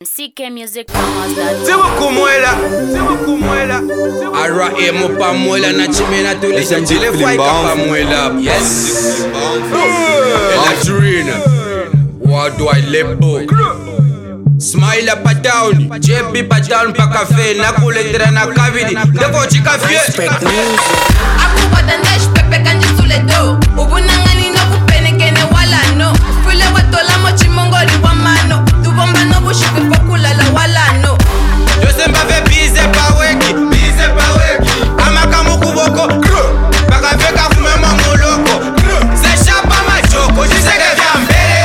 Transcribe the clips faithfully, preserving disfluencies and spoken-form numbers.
C K Music Promos. Tiwa kumwela, tiwa kumwela. Ara emo pamwela na chimena tulisa chile fai kapamwela. Yes. Ela Trina. What do I lepo? Smile up and down, J B pa down pa cafe, na kuletra na kavidi, devo chika fie. Aku badandash pepe kanji suledo, ubunangani no kupene kene wala no. Fule watola mochi mongoli wa mano, tubomba no bushiku fokula la wala no. Yosemba ve bize pa weki, bize pa weki. Amaka mukuboko, baka feka fume mamuloko. Se shapa machoko, jiseke vya mbele.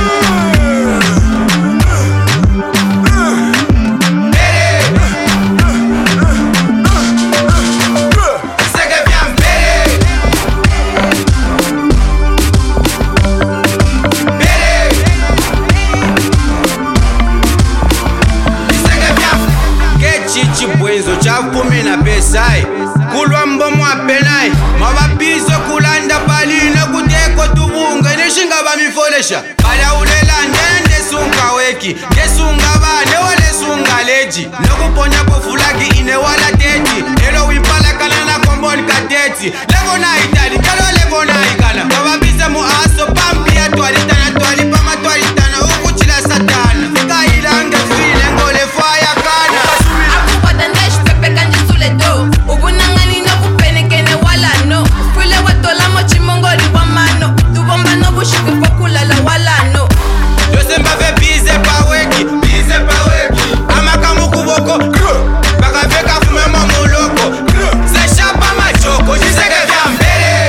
Chibwenzo chakumi na pesai kulwa mbomo apenai mabapizo kulanda palina kuteko tubunga nishinga bamifolesha bala ulela ndende sunga weki ngesunga bane wale sunga leji nokuponya pofulaki ine wala teti elo wimpala kana na komboni kateti lego na itali kalo lego na ikala mabapiza mu aso pampi ya twalitana twalipa matwalitana ukuchila satana fika ilange file ngole faya kana ubunangani no kupene kene wala no. Fule watola mochi mongoli wa mano, tubomba no bushiku fokula la wala no. Yosemba ve bize pa weki, bize pa weki. Amaka mukuboko, baka feka fume mamuloko. Se shapa machoko, jiseke vya mbele.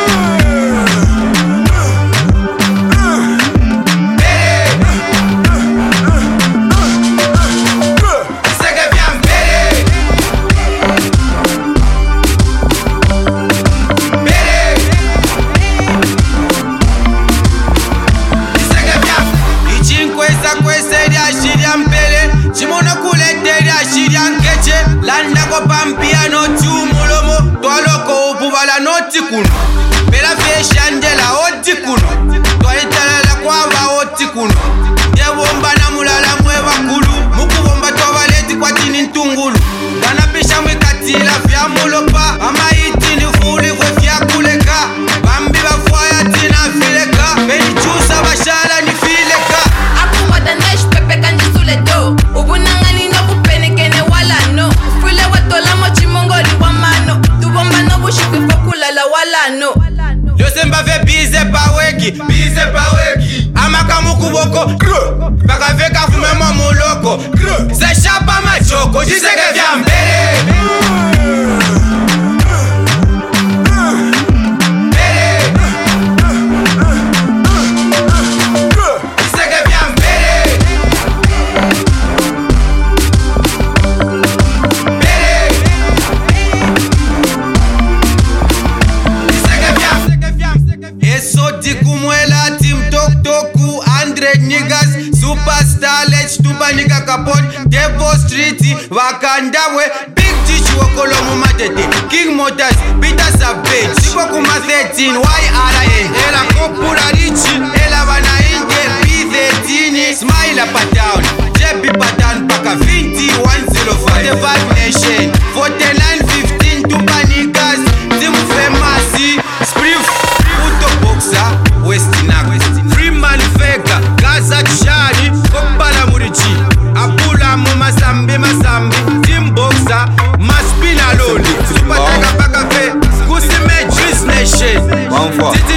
Jiseke vya mbele. Landa ko pampiano tumulomo twaloko upubala noti kuno bela feshandela oti kuno twaitalala kwaba oti kuno yebomba na mulala mweba kulu mukubomba twabaleti kwa tini ntungulu kanapisha mwikatila vya mulopa amaiti ni fuli kwe vya kuleka bambi bafwaya tina fileka beni chusa bashala ni fileka aku wadandash pepe kanji suledo ubunangani no kupene kene wala no. Fule watola mochi mongoli wa mano, tubomba no bushiku fokula la wala no. Yosemba ve bize pa weki, bize pa weki. Amaka mukuboko, baka feka fume mamuloko. Se shapa machoko, jiseke vya mbele. Superstar, let's tuba nigga kapot Devo Street, Wakandawe Big Tish Wokolomo Matete King Motors, Peter Savage Siko kuma thirteen, Y R N Ela Kopura Richi, Ela Wana Inge P thirteen, Smile up and down J B Patan Paka Vinti one oh four forty-five Nation forty-nine fifteen, Tuba niggas Team Famasi Spriff, Puto Boxer Westinac Freeman Vega Gaza Chari Kopala Murichi Apula Muma Sambi Masambi Team Boxer Maspina Loli Super Taka Paka Fe Kusime Juice Nation Titi